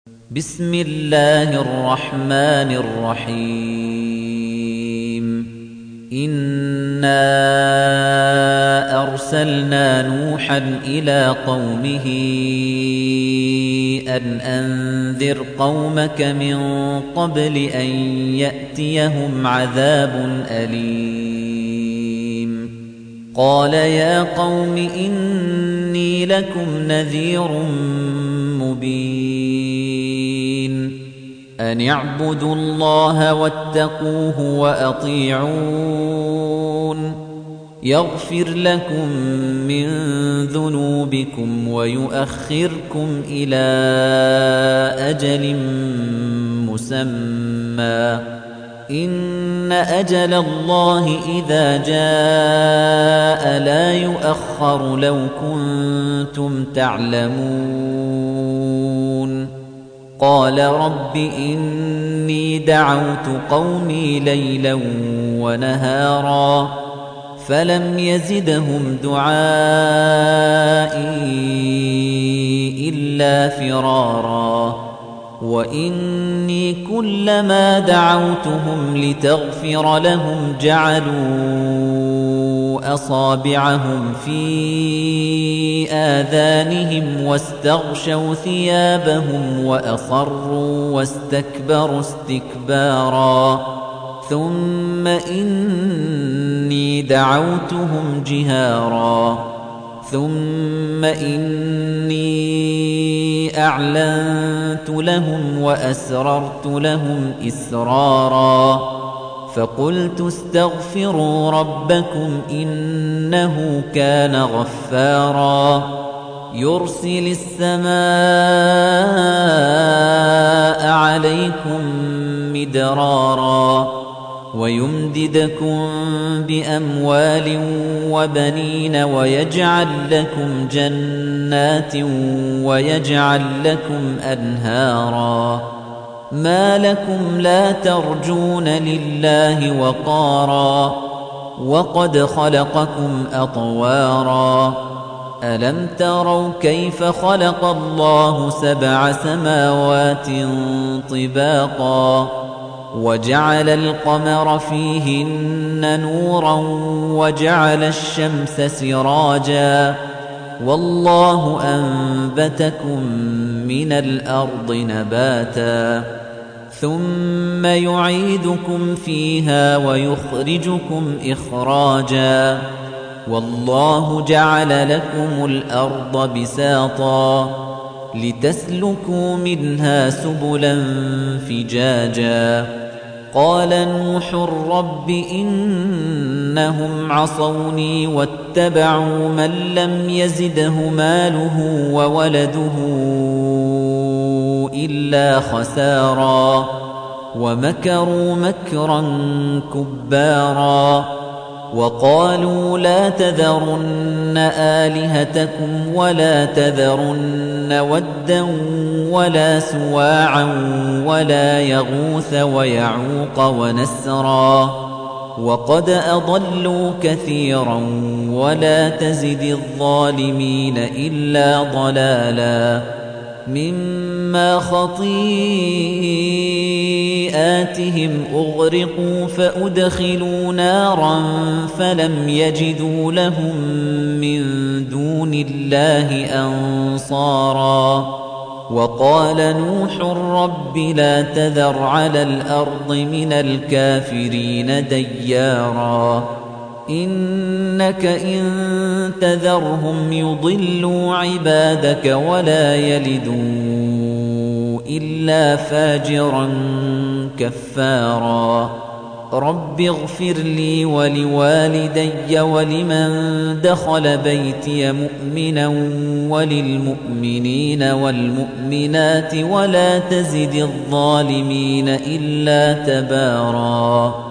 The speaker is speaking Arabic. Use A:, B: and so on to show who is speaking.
A: بسم الله الرحمن الرحيم إنا أرسلنا نوحا إلى قومه أن أنذر قومك من قبل أن يأتيهم عذاب أليم قال يا قوم إني لكم نذير مبين أن اعبدوا الله واتقوه وأطيعون يغفر لكم من ذنوبكم ويؤخركم إلى أجل مسمى إن أجل الله إذا جاء لا يؤخر لو كنتم تعلمون قال رب إني دعوت قومي ليلا ونهارا فلم يزدهم دعائي إلا فرارا وإني كلما دعوتهم لتغفر لهم جعلوا أصابعهم في آذانهم واستغشوا ثيابهم وأصروا واستكبروا استكبارا ثم إني دعوتهم جهارا ثم إني أعلنت لهم وأسررت لهم إسرارا فقلت استغفروا ربكم إنه كان غفارا يرسل السماء عليكم مدرارا ويمددكم بأموال وبنين ويجعل لكم جنات ويجعل لكم أنهارا ما لكم لا ترجون لله وقارا وقد خلقكم أطوارا ألم تروا كيف خلق الله 7 سماوات طباقا وجعل القمر فيهن نورا وجعل الشمس سراجا والله أنبتكم من الأرض نباتا ثم يعيدكم فيها ويخرجكم إخراجا والله جعل لكم الأرض بساطا لتسلكوا منها سبلا فجاجا قال نوح رب إنهم عصوني واتبعوا من لم يزده ماله وولده إلا خسارا ومكروا مكرا كبارا وقالوا لا تذرن آلهتكم ولا تذرن ودا ولا سواعا ولا يغوث ويعوق ونسرا وقد أضلوا كثيرا ولا تزد الظالمين إلا ضلالا مما خطيئاتهم أغرقوا فأدخلوا نارا فلم يجدوا لهم من دون الله أنصارا وقال نوح رب لا تذر على الأرض من الكافرين ديارا إنك إن تذرهم يضلوا عبادك ولا يلدوا إلا فاجرا كفارا رب اغفر لي ولوالدي ولمن دخل بيتي مؤمنا وللمؤمنين والمؤمنات ولا تزد الظالمين إلا تباراً